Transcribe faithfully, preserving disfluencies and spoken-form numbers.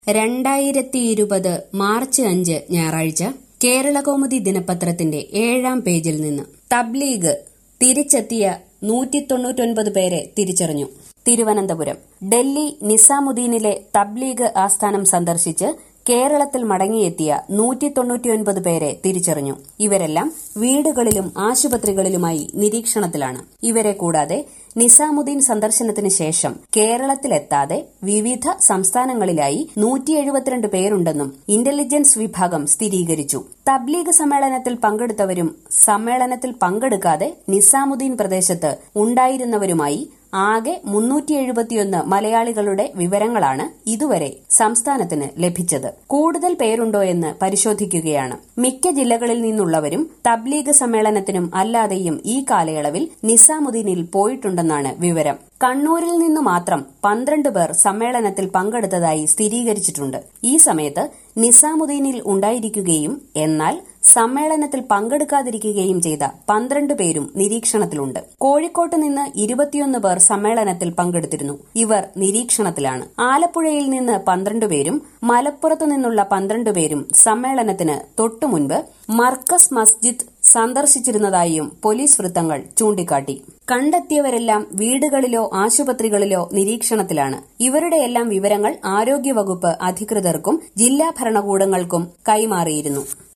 രണ്ടായിരത്തിയിരുപത് മാർച്ച് അഞ്ച് ഞായറാഴ്ച കേരളകൗമുദി ദിനപത്രത്തിന്റെ ഏഴാം പേജിൽ നിന്ന് തബ്ലീഗ് തിരിച്ചെത്തിയ നൂറ്റി തൊണ്ണൂറ്റൊൻപത് പേരെ തിരിച്ചറിഞ്ഞു. തിരുവനന്തപുരം ഡൽഹി നിസാമുദ്ദീനിലെ തബ്ലീഗ് ആസ്ഥാനം സന്ദർശിച്ച് കേരളത്തിൽ മടങ്ങിയെത്തിയ നൂറ്റി തൊണ്ണൂറ്റിയൊൻപത് പേരെ തിരിച്ചറിഞ്ഞു. ഇവരെല്ലാം വീടുകളിലും ആശുപത്രികളിലുമായി നിരീക്ഷണത്തിലാണ്. ഇവരെ കൂടാതെ നിസാമുദ്ദീൻ സന്ദർശനത്തിന് ശേഷം കേരളത്തിലെത്താതെ വിവിധ സംസ്ഥാനങ്ങളിലായി നൂറ്റി എഴുപത്തിരണ്ട് പേരുണ്ടെന്നും ഇന്റലിജൻസ് വിഭാഗം സ്ഥിരീകരിച്ചു. തബ്ലീഗ് സമ്മേളനത്തിൽ പങ്കെടുത്തവരും സമ്മേളനത്തിൽ പങ്കെടുക്കാതെ നിസാമുദ്ദീൻ പ്രദേശത്ത് ഉണ്ടായിരുന്നവരുമായി ആകെ മുന്നൂറ്റി എഴുപത്തിയൊന്ന് മലയാളികളുടെ വിവരങ്ങളാണ് ഇതുവരെ സംസ്ഥാനത്തിന് ലഭിച്ചത്. കൂടുതൽ പേരുണ്ടോയെന്ന് പരിശോധിക്കുകയാണ്. മിക്ക ജില്ലകളിൽ നിന്നുള്ളവരും തബ്ലീഗ് സമ്മേളനത്തിനും അല്ലാതെയും ഈ കാലയളവിൽ നിസാമുദ്ദീനിൽ പോയിട്ടുണ്ടെന്നാണ് വിവരം. കണ്ണൂരിൽ നിന്നു മാത്രം പന്ത്രണ്ട് പേർ സമ്മേളനത്തിൽ പങ്കെടുത്തതായി സ്ഥിരീകരിച്ചിട്ടുണ്ട്. ഈ സമയത്ത് നിസാമുദ്ദീനിൽ ഉണ്ടായിരിക്കുകയും എന്നാൽ സമ്മേളനത്തിൽ പങ്കെടുക്കാതിരിക്കുകയും ചെയ്ത പന്ത്രണ്ട് പേരും നിരീക്ഷണത്തിലുണ്ട്. കോഴിക്കോട്ട് നിന്ന് ഇരുപത്തിയൊന്ന് പേർ സമ്മേളനത്തിൽ പങ്കെടുത്തിരുന്നു. ഇവർ നിരീക്ഷണത്തിലാണ്. ആലപ്പുഴയിൽ നിന്ന് പന്ത്രണ്ട് പേരും മലപ്പുറത്തു നിന്നുള്ള പന്ത്രണ്ട് പേരും സമ്മേളനത്തിന് തൊട്ടുമുൻപ് മർക്കസ് മസ്ജിദ് സന്ദർശിച്ചിരുന്നതായും പോലീസ് വൃത്തങ്ങൾ ചൂണ്ടിക്കാട്ടി. കണ്ടെത്തിയവരെല്ലാം വീടുകളിലോ ആശുപത്രികളിലോ നിരീക്ഷണത്തിലാണ്. ഇവരുടെയെല്ലാം വിവരങ്ങൾ ആരോഗ്യവകുപ്പ് അധികൃതർക്കും ജില്ലാ ഭരണകൂടങ്ങൾക്കും കൈമാറിയിരുന്നു.